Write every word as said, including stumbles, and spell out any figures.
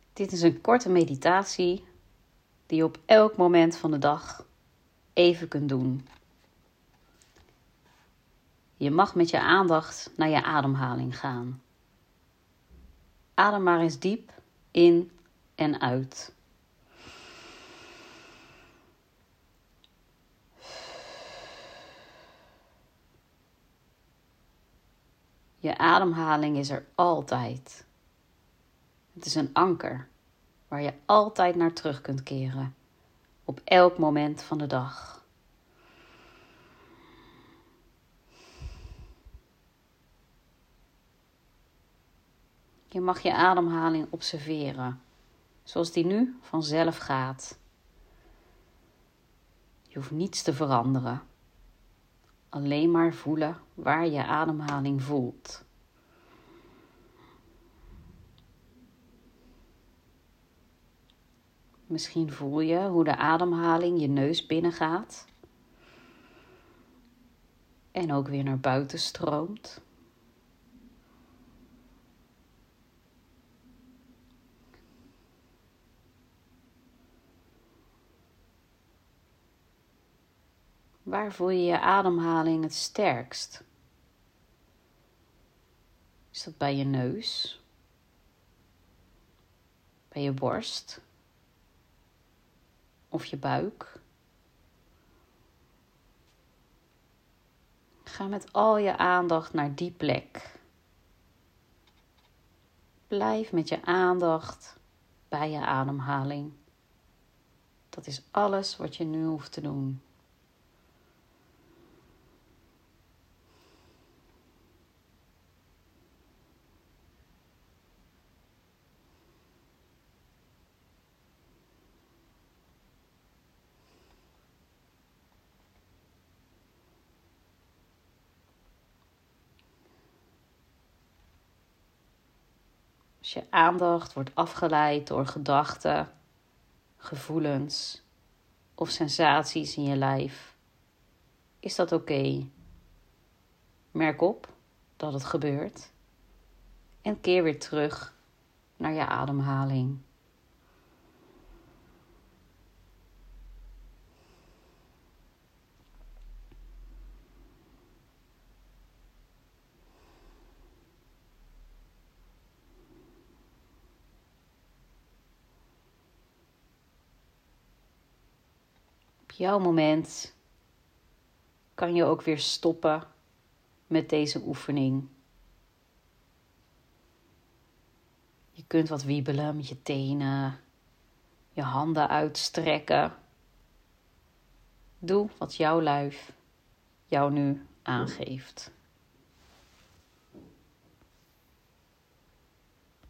Dit is een korte meditatie die je op elk moment van de dag even kunt doen. Je mag met je aandacht naar je ademhaling gaan. Adem maar eens diep in en uit. Je ademhaling is er altijd. Het is een anker waar je altijd naar terug kunt keren, op elk moment van de dag. Je mag je ademhaling observeren, zoals die nu vanzelf gaat. Je hoeft niets te veranderen. Alleen maar voelen waar je ademhaling voelt. Misschien voel je hoe de ademhaling je neus binnengaat en ook weer naar buiten stroomt. Waar voel je je ademhaling het sterkst? Is dat bij je neus? Bij je borst? Of je buik? Ga met al je aandacht naar die plek. Blijf met je aandacht bij je ademhaling. Dat is alles wat je nu hoeft te doen. Als je aandacht wordt afgeleid door gedachten, gevoelens of sensaties in je lijf, is dat oké. Merk op dat het gebeurt en keer weer terug naar je ademhaling. Op jouw moment kan je ook weer stoppen met deze oefening. Je kunt wat wiebelen met je tenen, je handen uitstrekken. Doe wat jouw lijf jou nu aangeeft.